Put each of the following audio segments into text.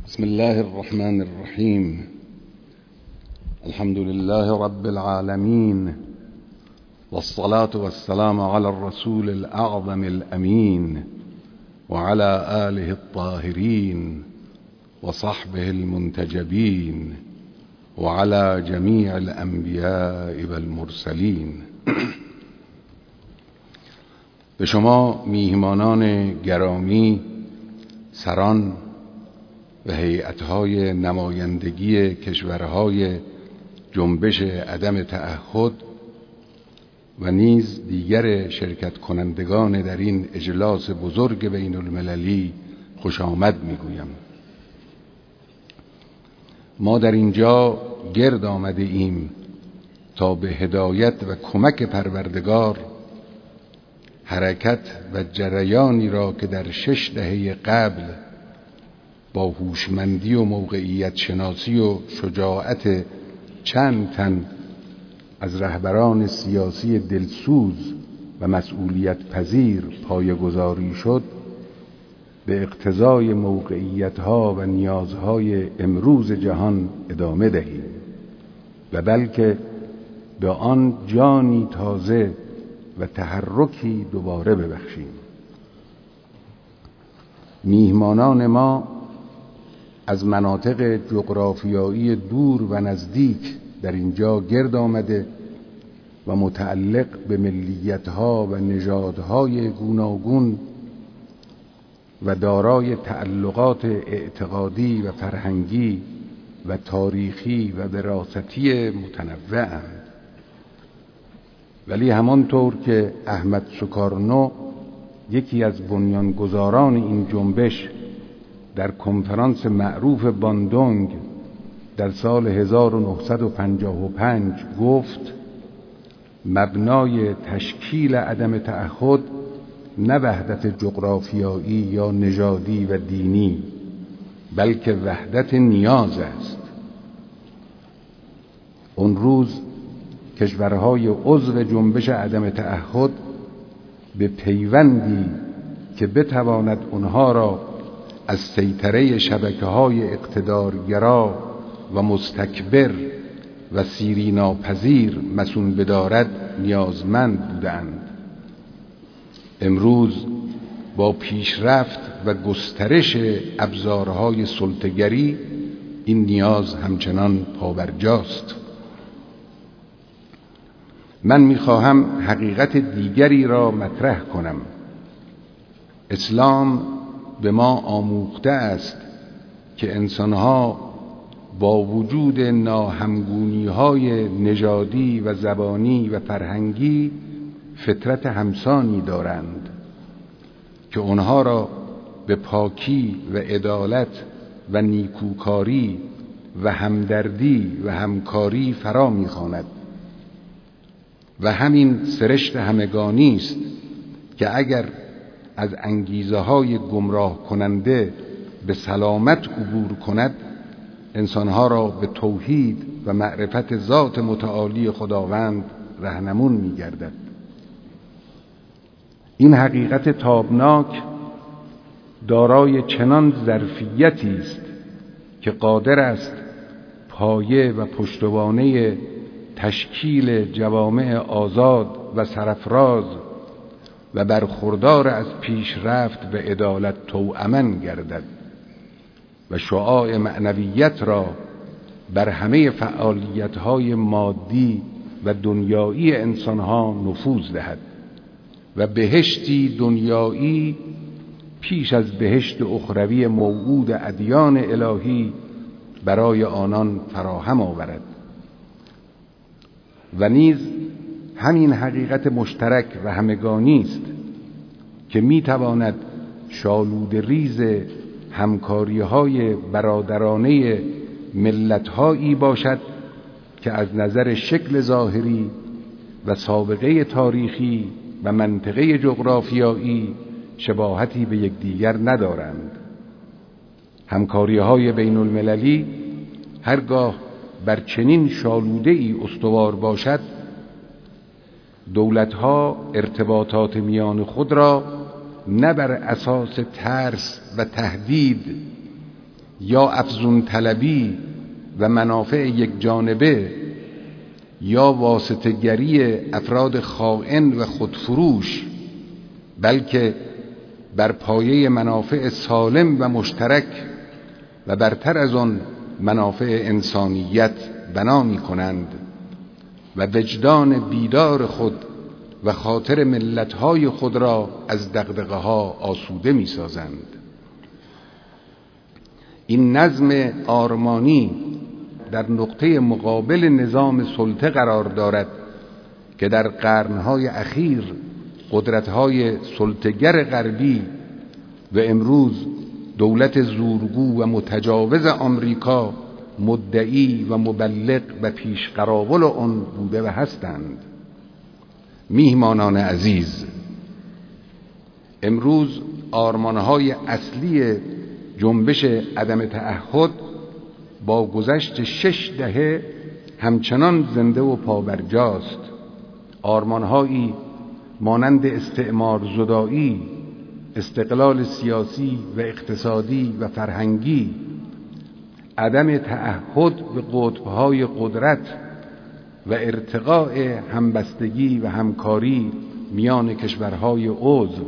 بسم الله الرحمن الرحيم. الحمد لله رب العالمين، والصلاة والسلام على الرسول الأعظم الأمين وعلى آله الطاهرين وصحبه المنتجبين وعلى جميع الأنبياء والمرسلين. به شما میهمانان گرامی، سران و هیئت‌های نمایندگی کشورهای جنبش عدم تعهد و نیز دیگر شرکت کنندگان در این اجلاس بزرگ بین المللی خوش آمد میگویم. ما در اینجا گرد آمده ایم تا به هدایت و کمک پروردگار حرکت و جریانی را که در 6 دهه قبل با هوشمندی و موقعیت شناسی و شجاعت چند تن از رهبران سیاسی دلسوز و مسئولیت پذیر پایه‌گذاری شد، به اقتضای موقعیت‌ها و نیازهای امروز جهان ادامه دهیم و بلکه به آن جانی تازه و تحرکی دوباره ببخشیم. میهمانان ما از مناطق جغرافیایی دور و نزدیک در اینجا گرد آمده و متعلق به ملیت‌ها و نژادهای گوناگون و دارای تعلقات اعتقادی و فرهنگی و تاریخی و وراثتی متنوع‌اند. ولی همانطور که احمد سوکارنو، یکی از بنیانگذاران این جنبش، در کنفرانس معروف باندونگ در سال 1955 گفت، مبنای تشکیل عدم تعهد نه وحدت جغرافیایی یا نژادی و دینی، بلکه وحدت نیاز است. اون روز کشورهای عضو جنبش عدم تعهد به پیوندی که بتواند اونها را از سیطره شبکه‌های اقتدارگرا و مستکبر و سیری ناپذیر مصون بدارد نیازمند بودند. امروز با پیشرفت و گسترش ابزارهای سلطه‌گری این نیاز همچنان پابرجاست. من می‌خواهم حقیقت دیگری را مطرح کنم. اسلام به ما آموخته است که انسانها با وجود ناهمگونی‌های نژادی و زبانی و فرهنگی فطرت همسانی دارند که آنها را به پاکی و عدالت و نیکوکاری و همدردی و همکاری فرا می‌خواند و همین سرشت همگانی است که اگر از انگیزه‌های گمراه کننده به سلامت عبور کند، انسانها را به توحید و معرفت ذات متعالی خداوند راهنمون می‌گردد. این حقیقت تابناک دارای چنان ظرفیتی است که قادر است پایه و پشتوانه تشکیل جوامع آزاد و سرفراز و برخوردار از پیشرفت و عدالت توأماً گردد و شعاع معنویت را بر همه فعالیت‌های مادی و دنیایی انسان‌ها نفوذ دهد و بهشتی دنیایی پیش از بهشت اخروی موعود ادیان الهی برای آنان فراهم آورد. و نیز همین حقیقت مشترک و همگانی است که میتواند شالود ریز همکاری‌های برادرانه ملت‌هایی باشد که از نظر شکل ظاهری و سابقه تاریخی و منطقه جغرافیایی شباهتی به یکدیگر ندارند. همکاری‌های بین المللی هرگاه بر چنین شالوده‌ای استوار باشد، دولت‌ها ارتباطات میان خود را نه بر اساس ترس و تهدید یا افزون طلبی و منافع یک جانبه یا واسطه‌گری افراد خائن و خودفروش، بلکه بر پایه منافع سالم و مشترک و برتر از آن منافع انسانیت بنا می‌کنند و وجدان بیدار خود و خاطر ملت‌های خود را از دغدغه‌ها آسوده می‌سازند. این نظم آرمانی در نقطه مقابل نظام سلطه قرار دارد که در قرن‌های اخیر قدرت‌های سلطه‌گر غربی و امروز دولت زورگو و متجاوز آمریکا مدعی و مبلغ و پیشقراول آن بوده و هستند. میهمانان عزیز، امروز آرمان‌های اصلی جنبش عدم تعهد با گذشت 6 دهه همچنان زنده و پابرجاست. آرمان‌هایی مانند استعمار زدایی، استقلال سیاسی و اقتصادی و فرهنگی، عدم تعهد به قطب‌های قدرت و ارتقاء همبستگی و همکاری میان کشورهای عضو.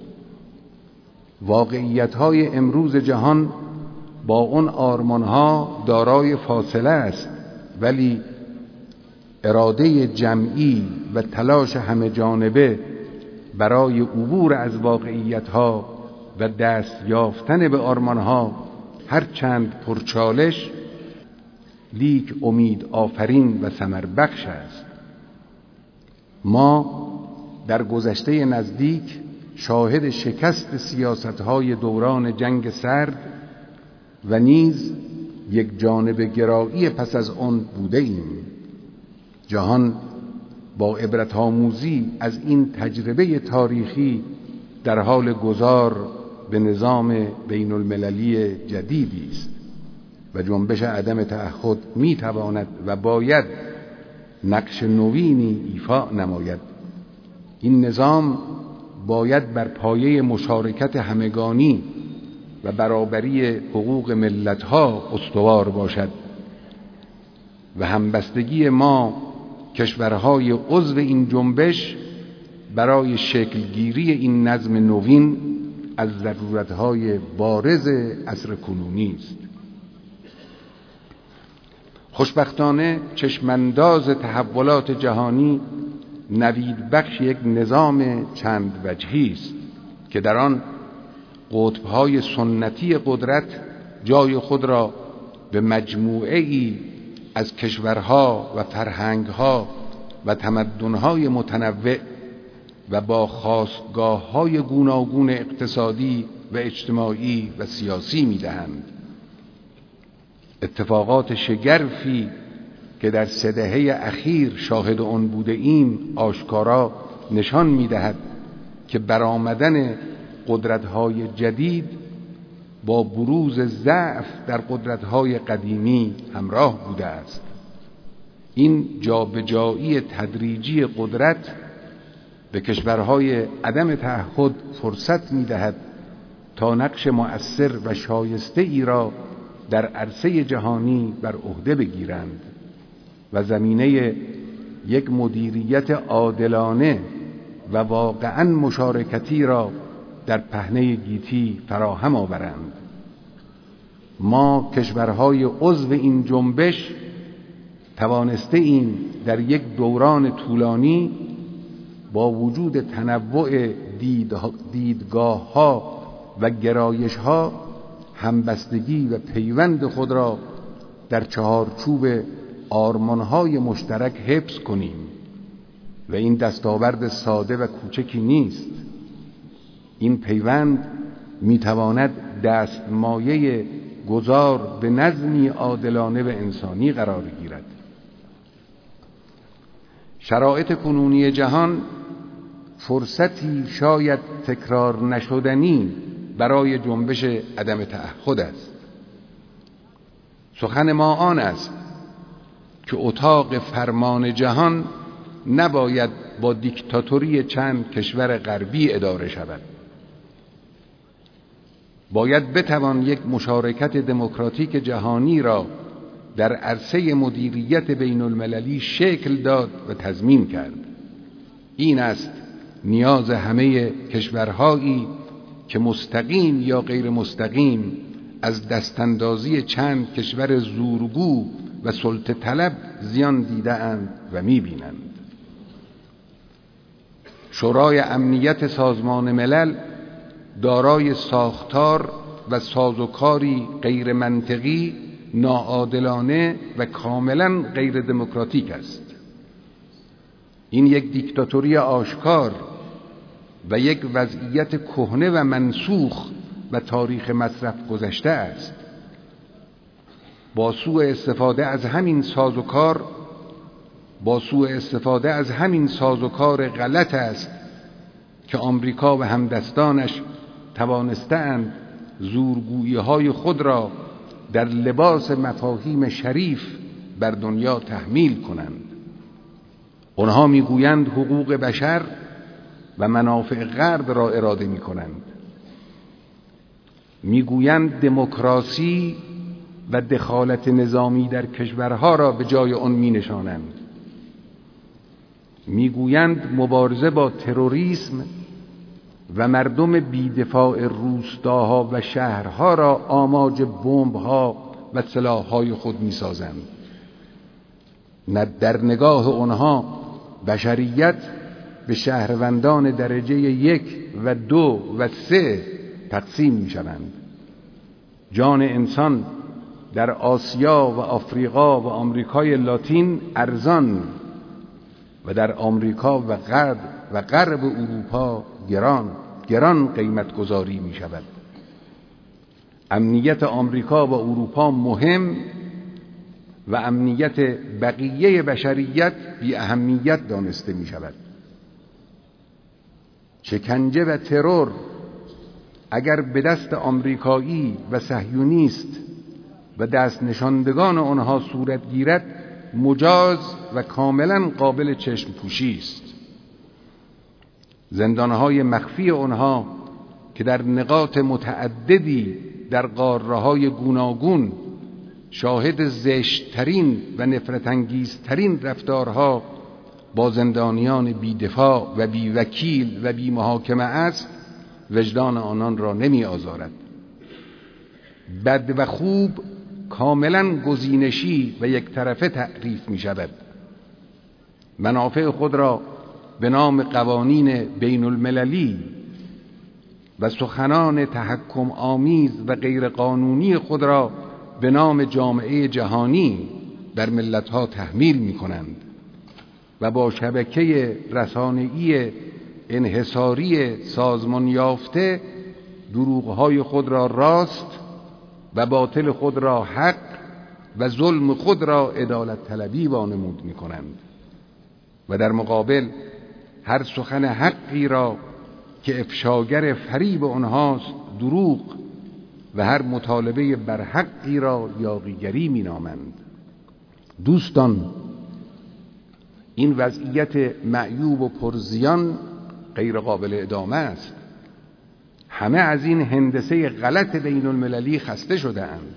واقعیت‌های امروز جهان با اون آرمان‌ها دارای فاصله است، ولی اراده جمعی و تلاش همه جانبه برای عبور از واقعیت‌ها و دست یافتن به آرمان‌ها هرچند پرچالش لیک امید آفرین و ثمر بخش است. ما در گذشته نزدیک شاهد شکست سیاست‌های دوران جنگ سرد و نیز یک جانب گرایی پس از آن بوده ایم. جهان با عبرت آموزی از این تجربه تاریخی در حال گذار به نظام بین المللی جدیدی است و جنبش عدم تعهد می تواند و باید نقش نوینی ایفا نماید. این نظام باید بر پایه مشارکت همگانی و برابری حقوق ملت‌ها استوار باشد و همبستگی ما کشورهای عضو این جنبش برای شکلگیری این نظم نوین از ضرورت‌های بارز عصر کنونی است. خوشبختانه چشمانداز تحولات جهانی نوید بخش یک نظام چند وجهی است که در آن قطب‌های سنتی قدرت جای خود را به مجموعه‌ای از کشورها و فرهنگ‌ها و تمدن‌های متنوع و با خاستگاه‌های گوناگون اقتصادی و اجتماعی و سیاسی می‌دهند. اتفاقات شگرفی که در 3 دهه اخیر شاهد آن بوده ایم آشکارا نشان می‌دهد که برآمدن قدرت‌های جدید با بروز ضعف در قدرت‌های قدیمی همراه بوده است. این جابجایی تدریجی قدرت به کشورهای عدم تعهد فرصت می‌دهد تا نقش مؤثر و شایسته‌ای را در عرصه جهانی بر عهده بگیرند و زمینه یک مدیریت عادلانه و واقعاً مشارکتی را در پهنه گیتی فراهم آورند. ما کشورهای عضو این جنبش توانسته ایم در یک دوران طولانی با وجود تنوع دیدگاه‌ها و گرایش‌ها همبستگی و پیوند خود را در چهارچوب آرمان‌های مشترک حفظ کنیم و این دستاورد ساده و کوچکی نیست. این پیوند میتواند دستمایه گذار به نظمی عادلانه و انسانی قرار گیرد. شرایط کنونی جهان فرصتی شاید تکرار نشدنی برای جنبش عدم تعهد است. سخن ما آن است که اتاق فرمان جهان نباید با دیکتاتوری چند کشور غربی اداره شود. باید بتوان یک مشارکت دموکراتیک جهانی را در عرصه مدیریت بین المللی شکل داد و تضمین کرد. این است نیاز همه کشورهایی که مستقیم یا غیر مستقیم از دستاندازی چند کشور زورگو و سلطه طلب زیان دیده‌اند و می‌بینند. شورای امنیت سازمان ملل دارای ساختار و سازوکاری غیر منطقی، ناعادلانه و کاملا غیر دموکراتیک است. این یک دیکتاتوری آشکار و یک وضعیت کهنه و منسوخ و تاریخ مصرف گذشته است. با سوء استفاده از همین سازوکار غلط است که آمریکا و همدستانش توانستند زورگویی‌های خود را در لباس مفاهیم شریف بر دنیا تحمیل کنند. آنها میگویند حقوق بشر و منافع غرب را اراده میکنند. میگویند دموکراسی و دخالت نظامی در کشورها را به جای آن مینشانند. میگویند مبارزه با تروریسم و مردم بی‌دفاع روستاها و شهرها را آماج بمب‌ها و سلاح‌های خود می‌سازند. در نگاه آنها بشریت به شهروندان درجه 1 و 2 و 3 تقسیم می‌شوند. جان انسان در آسیا و آفریقا و آمریکای لاتین ارزان و در آمریکا و غرب اروپا گران قیمت گذاری می شود. امنیت آمریکا و اروپا مهم و امنیت بقیه بشریت بی اهمیت دانسته می شود. شکنجه و ترور اگر به دست آمریکایی و صهیونیست و دست نشاندگان آنها صورت گیرد مجاز و کاملا قابل چشم پوشی است. زندانهای مخفی آنها که در نقاط متعددی در قاره‌های گوناگون شاهد زشت‌ترین و نفرت‌انگیزترین رفتارها با زندانیان بی‌دفاع و بی‌وکیل و بی‌محاکمه است، وجدان آنان را نمی آزارد. بد و خوب کاملا گزینشی و یک طرفه تعریف می شود. منافع خود را به نام قوانین بین المللی و سخنان تحکم آمیز و غیر قانونی خود را به نام جامعه جهانی در ملتها تحمیل می کنند و با شبکه رسانه‌ای انحصاری سازمان یافته دروغ‌های خود را راست و باطل خود را حق و ظلم خود را عدالت طلبی وانمود می کنند و در مقابل هر سخن حقی را که افشاگر فریب آنهاست دروغ و هر مطالبه بر حقی را یاغیگری می نامند. دوستان، این وضعیت معیوب و پرزیان غیر قابل ادامه است. همه از این هندسه غلط بین المللی خسته شده اند.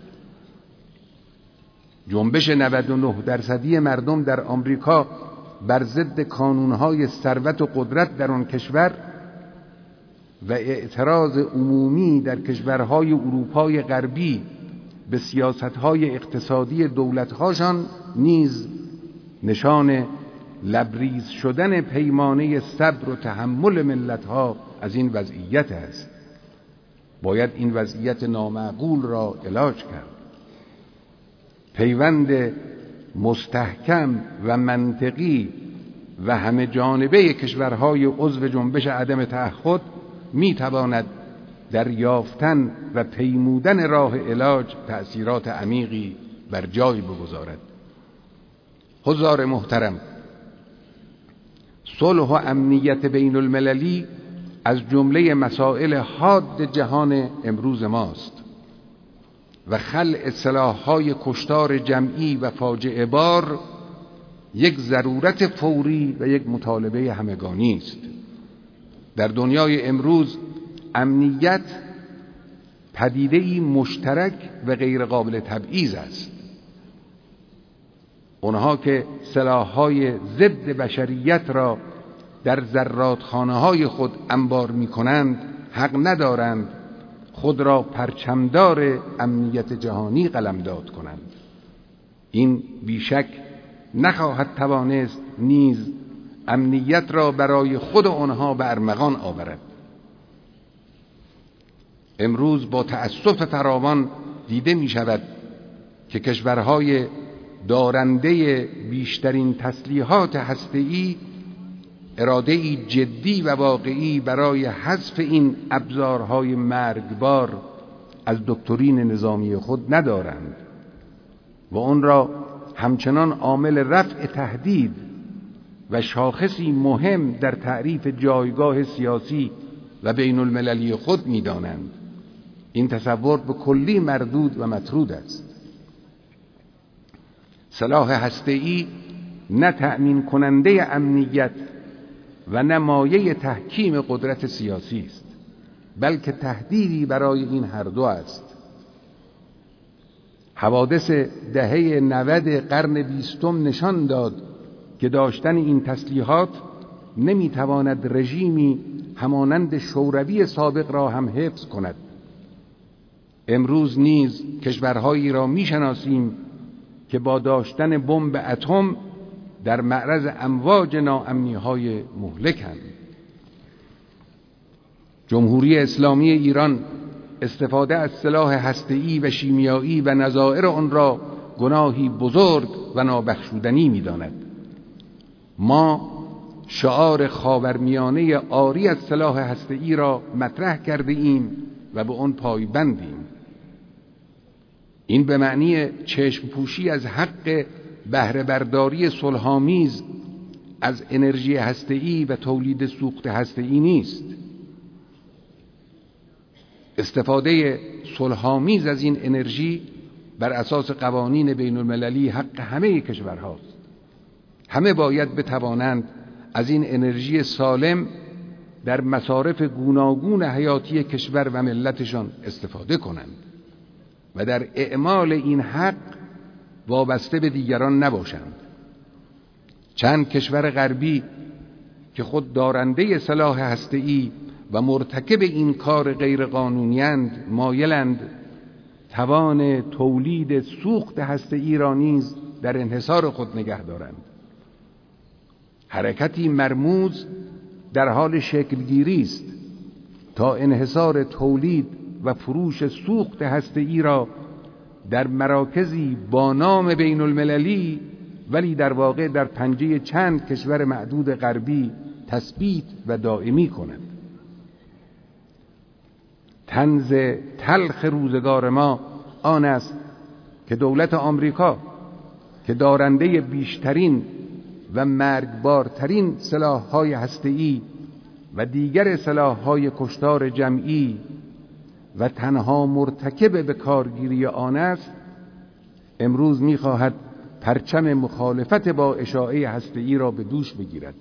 جنبش 99% مردم در آمریکا بر ضد کانونهای ثروت و قدرت در آن کشور و اعتراض عمومی در کشورهای اروپای غربی به سیاستهای اقتصادی دولتهاشان نیز نشان لبریز شدن پیمانه صبر و تحمل ملتها از این وضعیت است. باید این وضعیت نامعقول را علاج کرد. پیوند مستحکم و منطقی و همه جانبه کشورهای عضو جنبش عدم تعهد میتواند در یافتن و پیمودن راه علاج تأثیرات عمیقی بر جای بگذارد. حضار محترم، صلح و امنیت بین المللی از جمله مسائل حاد جهان امروز ماست و خلع سلاح‌های کشتار جمعی و فاجعه بار یک ضرورت فوری و یک مطالبه همگانی است. در دنیای امروز امنیت پدیده‌ای مشترک و غیر قابل تبعیض است. اونها که سلاح‌های ضد بشریت را در زرادخانه‌های خود انبار می‌کنند حق ندارند خود را پرچمدار امنیت جهانی قلمداد کنند. این بیشک نخواهد توانست نیز امنیت را برای خود آنها به ارمغان آورد. امروز با تأسف فراوان دیده می شود که کشورهای دارنده بیشترین تسلیحات هسته‌ای اراده‌ای جدی و واقعی برای حذف این ابزارهای مرگبار از دکترین نظامی خود ندارند و آن را همچنان عامل رفع تهدید و شاخصی مهم در تعریف جایگاه سیاسی و بین المللی خود می‌دانند. این تصور به کلی مردود و مطرود است. سلاح هسته‌ای نه تأمین کننده امنیت و نه مایه تحکیم قدرت سیاسی است، بلکه تهدیدی برای این هر دو است. حوادث دهه 90 قرن 20 نشان داد که داشتن این تسلیحات نمیتواند رژیمی همانند شوروی سابق را هم حفظ کند. امروز نیز کشورهایی را میشناسیم که با داشتن بمب اتم در معرض امواج ناامنی‌های مهلکند. جمهوری اسلامی ایران استفاده از سلاح هسته‌ای و شیمیایی و نظائر آن را گناهی بزرگ و نابخشودنی می‌داند. ما شعار خاورمیانه عاری از سلاح هسته‌ای را مطرح کرده ایم و به آن پایبندیم. این به معنی چشم پوشی از حق بهره برداری صلح‌آمیز از انرژی هسته‌ای و تولید سوخت هسته‌ای نیست. استفاده صلح‌آمیز از این انرژی بر اساس قوانین بین المللی حق همه کشورهاست. همه باید بتوانند از این انرژی سالم در مصارف گوناگون حیاتی کشور و ملتشان استفاده کنند و در اعمال این حق وابسته به دیگران نباشند. چند کشور غربی که خود دارنده سلاح هسته‌ای و مرتکب این کار غیرقانونی‌اند مایلند توان تولید سوخت هسته‌ای را نیز در انحصار خود نگه دارند. حرکتی مرموز در حال شکلگیری است تا انحصار تولید و فروش سوخت هسته‌ای را در مراکزی با نام بین المللی ولی در واقع در پنجه چند کشور معدود غربی تثبیت و دائمی کند. طنز تلخ روزگار ما آن است که دولت آمریکا که دارنده بیشترین و مرگبارترین سلاح‌های هسته‌ای و دیگر سلاح‌های کشتار جمعی و تنها مرتکب به کارگیری آن است، امروز می‌خواهد پرچم مخالفت با اشاعه هسته‌ای را به دوش بگیرد.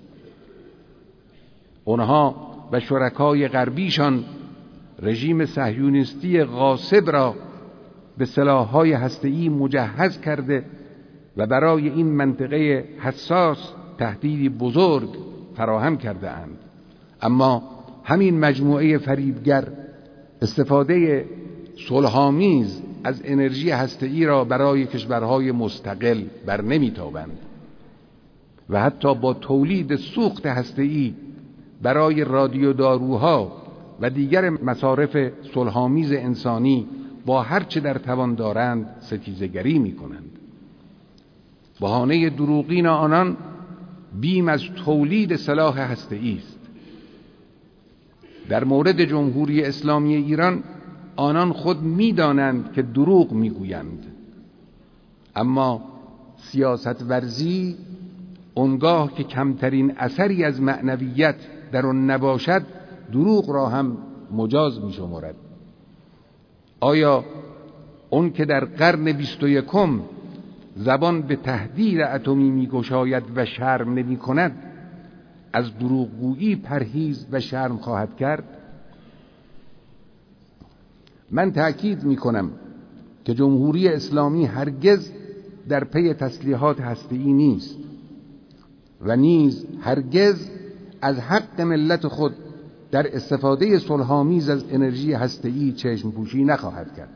آنها و شرکای غربیشان رژیم صهیونیستی غاصب را به سلاح‌های هسته‌ای مجهز کرده و برای این منطقه حساس تهدیدی بزرگ فراهم کرده اند. اما همین مجموعه فریبگر استفاده صلح‌آمیز از انرژی هسته‌ای را برای کشورهای مستقل بر نمی‌تابند و حتی با تولید سوخت هسته‌ای برای رادیوداروها و دیگر مصارف صلح‌آمیز انسانی با هر چه در توان دارند ستیزه‌گری می‌کنند. بهانه دروغین آنان بیم از تولید سلاح هسته‌ای است. در مورد جمهوری اسلامی ایران آنان خود می‌دانند که دروغ می‌گویند، اما سیاست ورزی اونگاه که کمترین اثری از معنویت در آن نباشد دروغ را هم مجاز می‌شمارد. آیا اون که در قرن 21 زبان به تهدید اتمی می‌گشاید و شرم نمی‌کند از دروغگویی پرهیز و شرم خواهد کرد؟ من تأکید میکنم که جمهوری اسلامی هرگز در پی تسلیحات هسته‌ای نیست و نیز هرگز از حق ملت خود در استفاده صلح‌آمیز از انرژی هسته‌ای چشم پوشی نخواهد کرد.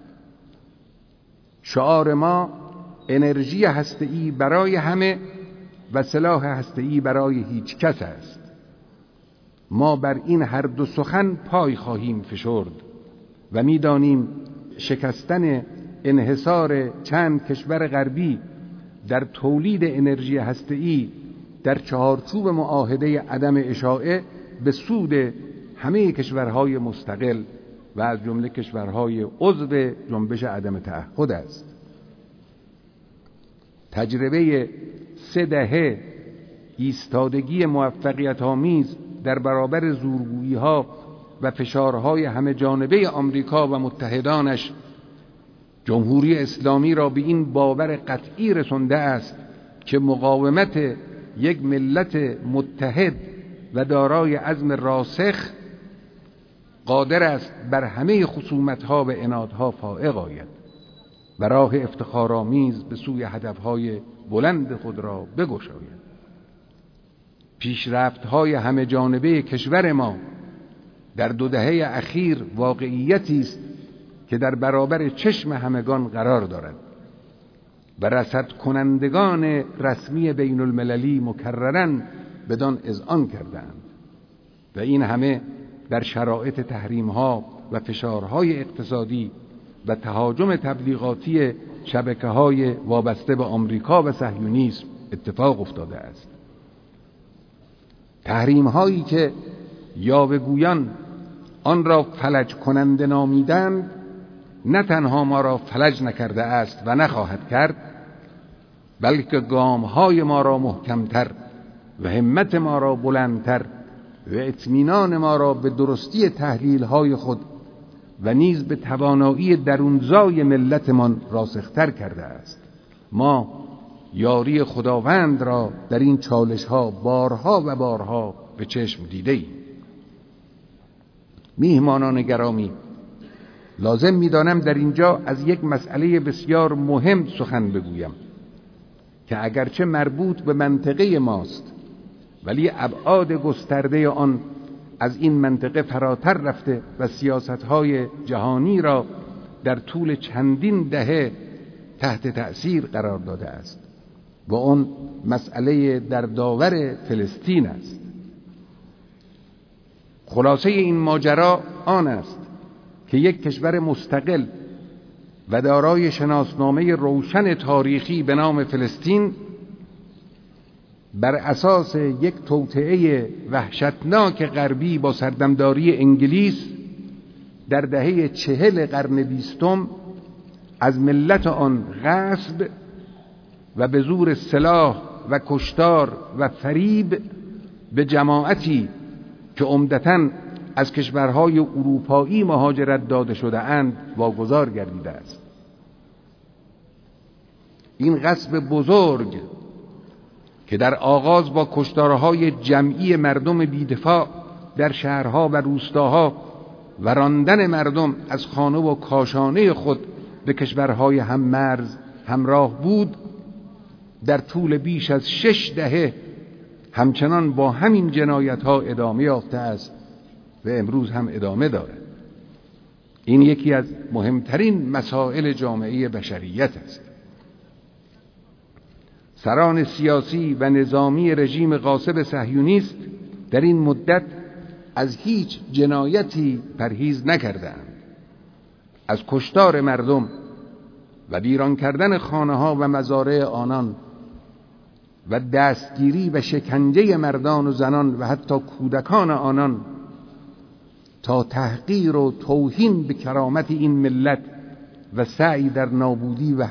شعار ما انرژی هسته‌ای برای همه و سلاح هسته‌ای برای هیچ کس است. ما بر این هر دو سخن پای خواهیم فشرد و می‌دانیم شکستن انحصار چند کشور غربی در تولید انرژی هسته‌ای در چهارچوب معاهده عدم اشاعه به سود همه کشورهای مستقل و از جمله کشورهای عضو جنبش عدم تعهد است. تجربه 3 دهه ایستادگی موفقیت آمیز در برابر زورگویی‌ها و فشارهای همه جانبه آمریکا و متحدانش جمهوری اسلامی را به این باور قطعی رسانده است که مقاومت یک ملت متحد و دارای عزم راسخ قادر است بر همه خصومت‌ها و عنادها فائق آید و راه افتخارآمیز به سوی هدف‌های بلند خود را بگشاید. پیشرفت‌های همه جانبه کشور ما در 2 دهه اخیر واقعیتی است که در برابر چشم همگان قرار دارد و رصد کنندگان رسمی بین المللی مکرراً بدان اذعان کردند و این همه در شرایط تحریم‌ها و فشارهای اقتصادی و تهاجم تبلیغاتی شبکه‌های وابسته به آمریکا و صهیونیسم اتفاق افتاده است. تحریم‌هایی که یاوه‌گویان آن را فلج کننده نامیدند نه تنها ما را فلج نکرده است و نخواهد کرد، بلکه گام‌های ما را محکم‌تر و همت ما را بلندتر و اطمینان ما را به درستی تحلیل‌های خود و نیز به توانایی درونزای ملتمان راسختر کرده است. ما یاری خداوند را در این چالش‌ها بارها و بارها به چشم دیده‌ایم. میهمانان گرامی، لازم می‌دانم در اینجا از یک مسئله بسیار مهم سخن بگویم که اگرچه مربوط به منطقه ماست ولی ابعاد گسترده آن از این منطقه فراتر رفته و سیاست‌های جهانی را در طول چندین دهه تحت تأثیر قرار داده است و آن مسئله در داور فلسطین است. خلاصه این ماجرا آن است که یک کشور مستقل و دارای شناسنامه روشن تاریخی به نام فلسطین بر اساس یک توطئه وحشتناک غربی با سردمداری انگلیس در دهه 40 قرن 20 از ملت آن غصب و به زور سلاح و کشتار و فریب به جماعتی که عمدتاً از کشورهای اروپایی مهاجرت داده شده اند واگذار گردیده است. این غصب بزرگ که در آغاز با کشتارهای جمعی مردم بیدفاع در شهرها و روستاها و راندن مردم از خانه و کاشانه خود به کشورهای هم مرز همراه بود، در طول بیش از 6 دهه همچنان با همین جنایت‌ها ادامه یافته است و امروز هم ادامه دارد. این یکی از مهمترین مسائل جامعه بشریت است. سران سیاسی و نظامی رژیم غاصب صهیونیست در این مدت از هیچ جنایتی پرهیز نکردند. از کشتار مردم و ویران کردن خانه‌ها و مزارع آنان و دستگیری و شکنجه مردان و زنان و حتی کودکان آنان تا تحقیر و توهین به کرامت این ملت و سعی در نابودی و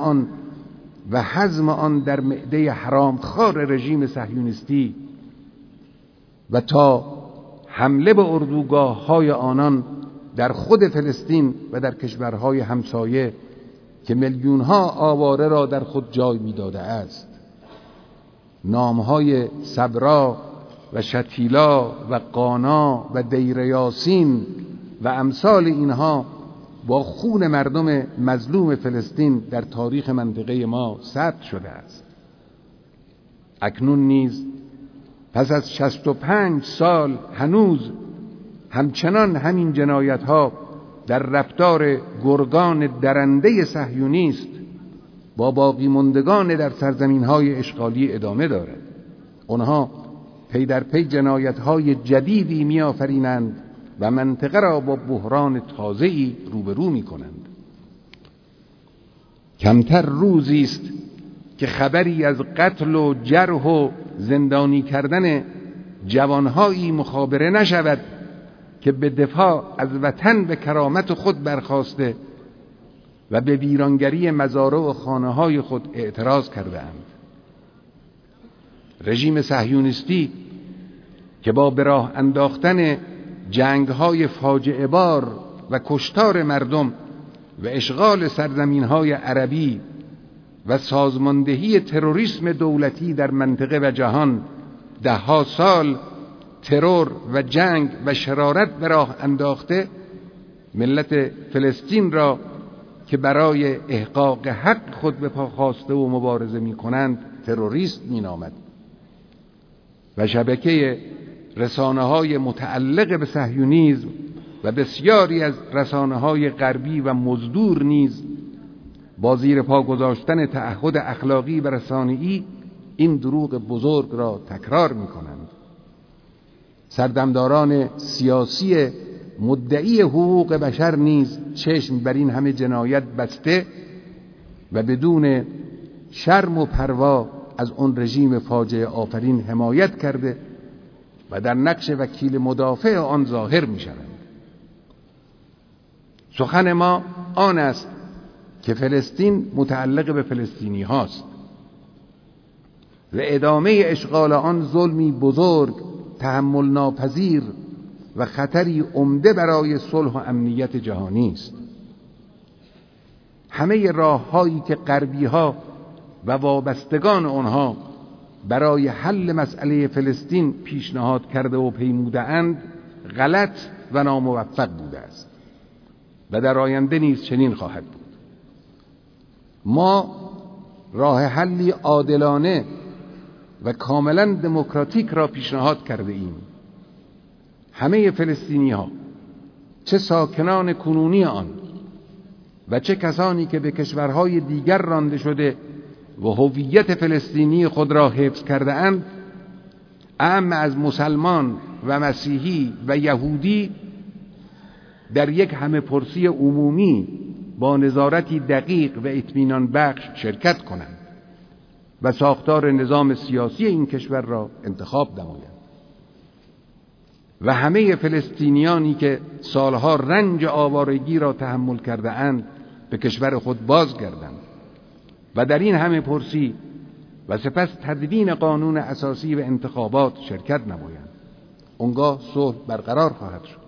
هضم آن در معده حرامخوار رژیم صهیونیستی و تا حمله به اردوگاه‌های آنان در خود فلسطین و در کشورهای همسایه که میلیون‌ها آواره را در خود جای می‌داده است. نام‌های صبرا و شتیلا و قانا و دیر یاسین و امثال اینها با خون مردم مظلوم فلسطین در تاریخ منطقه ما ثبت شده است. اکنون نیز پس از 65 سال هنوز همچنان همین جنایت‌ها در رفتار گرگان درنده صهیونیست با باقی ماندگان در سرزمین‌های اشغالی ادامه دارد. آنها پی در پی جنایت‌های جدیدی می‌آفرینند و منطقه را با بحران تازه‌ای روبرو می‌کنند. کمتر روزی است که خبری از قتل و جرح و زندانی کردن جوانهایی مخابره نشود که به دفاع از وطن به کرامت خود برخاسته و به ویرانگری مزارع و خانه‌های خود اعتراض کرده اند. رژیم صهیونیستی که با به راه انداختن جنگ‌های فاجعه بار و کشتار مردم و اشغال سرزمین‌های عربی و سازماندهی تروریسم دولتی در منطقه و جهان ده‌ها سال ترور و جنگ و شرارت به راه انداخته، ملت فلسطین را که برای احقاق حق خود به پا خواسته و مبارزه می‌کنند تروریست می‌نامد و شبکه رسانه‌های متعلق به صهیونیسم و بسیاری از رسانه‌های غربی و مزدور نیز با زیر پا گذاشتن تعهد اخلاقی و رسانه‌ای این دروغ بزرگ را تکرار می‌کنند. سردمداران سیاسی مدعی حقوق بشر نیز چشم بر این همه جنایت بسته و بدون شرم و پروا از آن رژیم فاجعه آفرین حمایت کرده و در نقش وکیل مدافع آن ظاهر می‌شوند. سخن ما آن است که فلسطین متعلق به فلسطینی هاست و ادامه اشغال آن ظلمی بزرگ، تحمل ناپذیر و خطری عمده برای صلح و امنیت جهانی است. همه راه‌هایی که غربی‌ها و وابستگان آنها برای حل مسئله فلسطین پیشنهاد کرده و پیموده اند غلط و ناموفق بوده است و در آینده نیز چنین خواهد بود. ما راه حلی عادلانه و کاملا دموکراتیک را پیشنهاد کرده ایم. همه فلسطینی ها، چه ساکنان کنونی آن و چه کسانی که به کشورهای دیگر رانده شده و هویت فلسطینی خود را حفظ کرده اند، اعم از مسلمان و مسیحی و یهودی، در یک همه پرسی عمومی با نظارتی دقیق و اطمینان بخش شرکت کنند و ساختار نظام سیاسی این کشور را انتخاب نمایند و همه فلسطینیانی که سالها رنج آوارگی را تحمل کرده اند به کشور خود بازگردند و در این همه پرسی و سپس تدوین قانون اساسی و انتخابات شرکت نمایند. اونگاه صلح برقرار خواهد شد.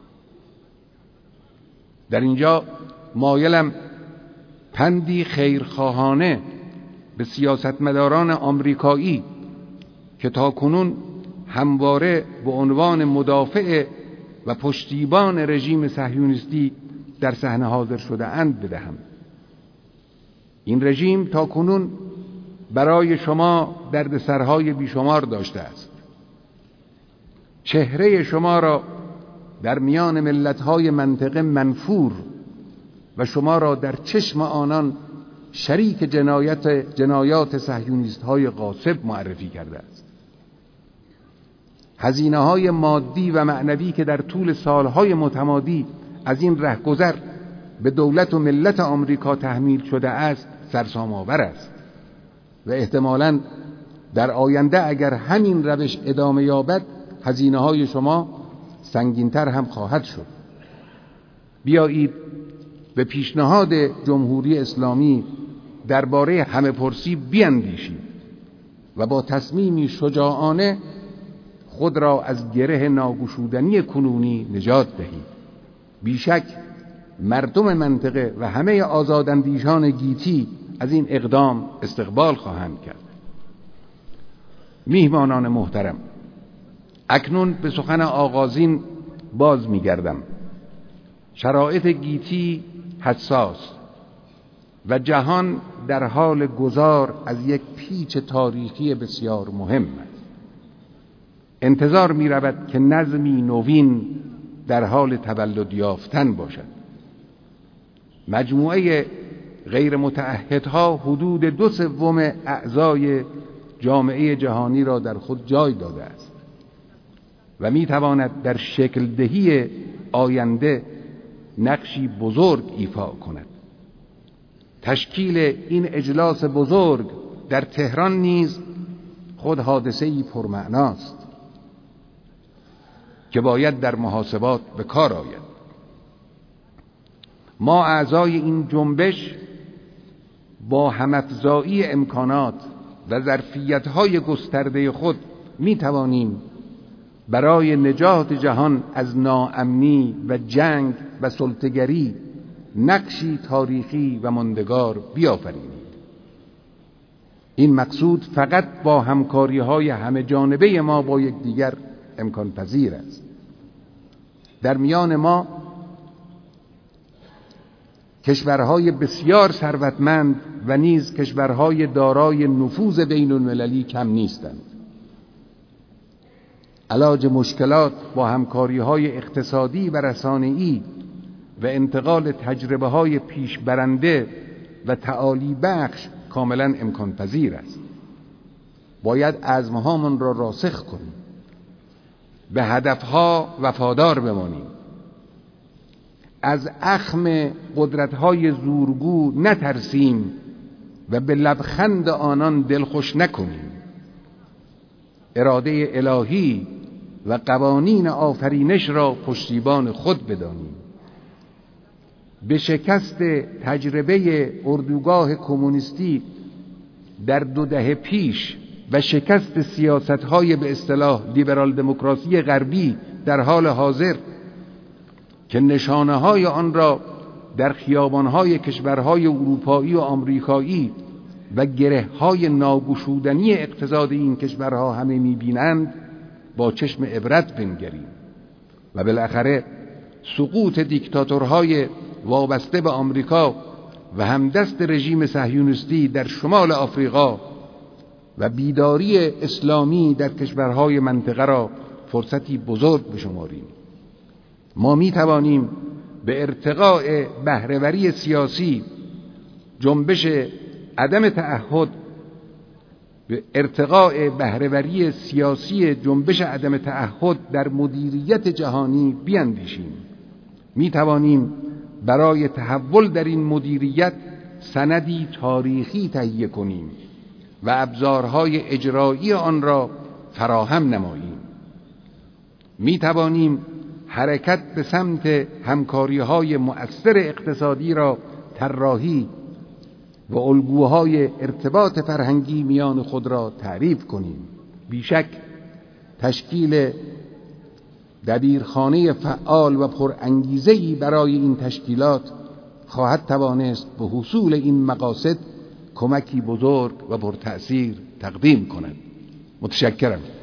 در اینجا مایلم پندی خیرخواهانه به سیاستمداران آمریکایی که تاکنون همواره به عنوان مدافع و پشتیبان رژیم صهیونیستی در صحنه حاضر شده اند بدهم. این رژیم تاکنون برای شما دردسرهای بیشمار داشته است. چهره شما را در میان ملت‌های منطقه منفور و شما را در چشم آنان شریک جنایات صهیونیست‌های غاصب معرفی کرده است. هزینه‌های مادی و معنوی که در طول سالهای متمادی از این رهگذر به دولت و ملت آمریکا تحمیل شده است سرسام‌آور است و احتمالاً در آینده اگر همین روش ادامه یابد هزینه‌های شما سنگین‌تر هم خواهد شد. بیایید به پیشنهاد جمهوری اسلامی درباره همه پرسی بیاندیشیم و با تصمیمی شجاعانه خود را از گره ناگشودنی کنونی نجات دهیم. بیشک مردم منطقه و همه آزاداندیشان گیتی از این اقدام استقبال خواهند کرد. میهمانان محترم، اکنون به سخن آغازین باز می‌گردم. شرایط گیتی حساس و جهان در حال گذار از یک پیچ تاریخی بسیار مهم است. انتظار می رود که نظمی نوین در حال تولد یافتن باشد. مجموعه غیر متعهدها حدود 2/3 اعضای جامعه جهانی را در خود جای داده است و می تواند در شکل دهی آینده نقشی بزرگ ایفا کند. تشکیل این اجلاس بزرگ در تهران نیز خود حادثه‌ای پرمعناست که باید در محاسبات به کار آید. ما اعضای این جنبش با هم‌افزایی امکانات و ظرفیت‌های گسترده خود می توانیم برای نجات جهان از ناامنی و جنگ و سلطه‌گری نقشی تاریخی و ماندگار بیافرینیم. این مقصود فقط با همکاری‌های همه جانبه ما با یکدیگر امکان پذیر است. در میان ما کشورهای بسیار ثروتمند و نیز کشورهای دارای نفوذ بین المللی کم نیستند. علاج مشکلات با همکاری‌های اقتصادی و رسانه‌ای و انتقال تجربه‌های پیشبرنده و تعالی بخش کاملا امکان پذیر است. باید عزمهامان را راسخ کنیم، به هدفها وفادار بمانیم، از اخم قدرت‌های زورگو نترسیم و به لبخند آنان دلخوش نکنیم. اراده الهی و قوانین آفرینش را پشتیبان خود بدانیم. به شکست تجربه اردوگاه کمونیستی در 2 دهه پیش و شکست سیاست‌های به اصطلاح لیبرال دموکراسی غربی در حال حاضر که نشانه‌های آن را در خیابان‌های کشورهای اروپایی و آمریکایی و گره‌های ناگشودنی اقتصاد این کشورها همه می‌بینند، با چشم عبرت بنگریم و بالاخره سقوط دیکتاتورهای وابسته به آمریکا و همدست رژیم صهیونیستی در شمال آفریقا و بیداری اسلامی در کشورهای منطقه را فرصتی بزرگ بشماریم. ما می توانیم به ارتقاء بهره‌وری سیاسی جنبش عدم تعهد در مدیریت جهانی بیندیشیم. می توانیم برای تحول در این مدیریت سندی تاریخی تهیه کنیم و ابزارهای اجرایی آن را فراهم نماییم. می توانیم حرکت به سمت همکاری‌های مؤثر اقتصادی را طراحی و الگوهای ارتباط فرهنگی میان خود را تعریف کنیم. بیشک تشکیل دبیرخانه فعال و پرانگیزه‌ای برای این تشکیلات خواهد توانست به حصول این مقاصد کمکی بزرگ و پرتأثیر تقدیم کند. متشکرم.